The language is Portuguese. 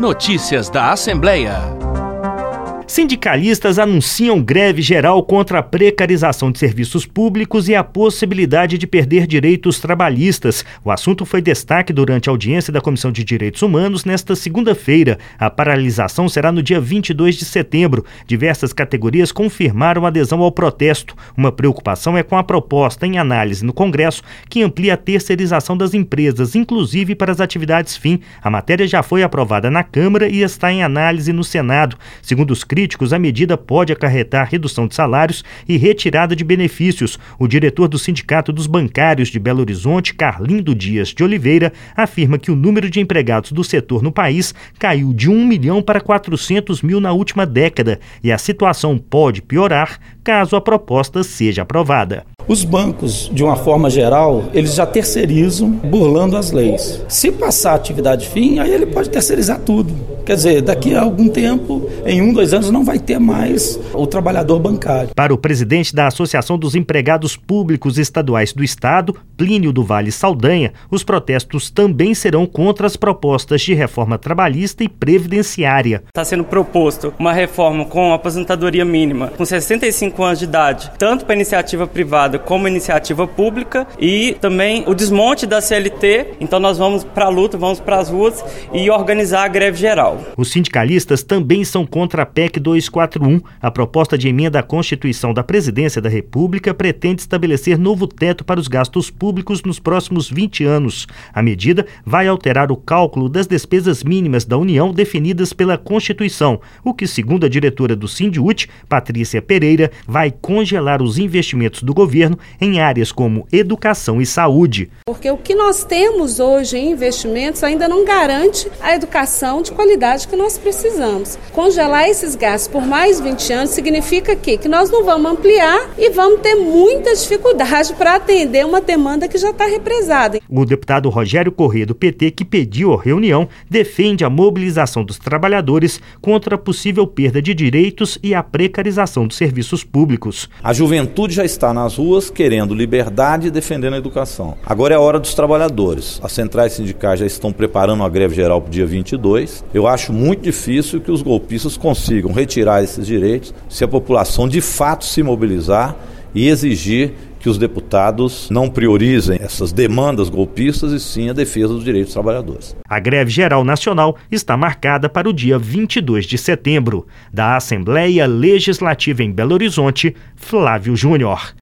Notícias da Assembleia. Sindicalistas anunciam greve geral contra a precarização de serviços públicos e a possibilidade de perder direitos trabalhistas. O assunto foi destaque durante a audiência da Comissão de Direitos Humanos nesta segunda-feira. A paralisação será no dia 22 de setembro. Diversas categorias confirmaram adesão ao protesto. Uma preocupação é com a proposta em análise no Congresso que amplia a terceirização das empresas, inclusive para as atividades fim. A matéria já foi aprovada na Câmara e está em análise no Senado. Segundo os críticos, a medida pode acarretar redução de salários e retirada de benefícios. O diretor do Sindicato dos Bancários de Belo Horizonte, Carlindo Dias de Oliveira, afirma que o número de empregados do setor no país caiu de 1 milhão para 400 mil na última década e a situação pode piorar caso a proposta seja aprovada. Os bancos, de uma forma geral, eles já terceirizam burlando as leis. Se passar a atividade fim, aí ele pode terceirizar tudo. Quer dizer, daqui a algum tempo, em 1, 2 anos, não vai ter mais o trabalhador bancário. Para o presidente da Associação dos Empregados Públicos Estaduais do Estado, Plínio do Vale Saldanha, os protestos também serão contra as propostas de reforma trabalhista e previdenciária. Está sendo proposto uma reforma com aposentadoria mínima, com 65 anos de idade, tanto para iniciativa privada como iniciativa pública, e também o desmonte da CLT. Então nós vamos para a luta, vamos para as ruas e organizar a greve geral. Os sindicalistas também são contra a PEC 241. A proposta de emenda à Constituição da Presidência da República pretende estabelecer novo teto para os gastos públicos nos próximos 20 anos. A medida vai alterar o cálculo das despesas mínimas da União definidas pela Constituição, o que, segundo a diretora do Sindiúti, Patrícia Pereira, vai congelar os investimentos do governo em áreas como educação e saúde. Porque o que nós temos hoje em investimentos ainda não garante a educação de qualidade que nós precisamos. Congelar esses gastos por mais 20 anos significa que nós não vamos ampliar e vamos ter muita dificuldade para atender uma demanda que já está represada. O deputado Rogério Corrêa, do PT, que pediu a reunião, defende a mobilização dos trabalhadores contra a possível perda de direitos e a precarização dos serviços públicos. A juventude já está nas ruas querendo liberdade e defendendo a educação. Agora é a hora dos trabalhadores. As centrais sindicais já estão preparando uma greve geral para o dia 22. Eu acho muito difícil que os golpistas consigam retirar esses direitos se a população de fato se mobilizar e exigir que os deputados não priorizem essas demandas golpistas e sim a defesa dos direitos dos trabalhadores. A greve geral nacional está marcada para o dia 22 de setembro. Da Assembleia Legislativa em Belo Horizonte, Flávio Júnior.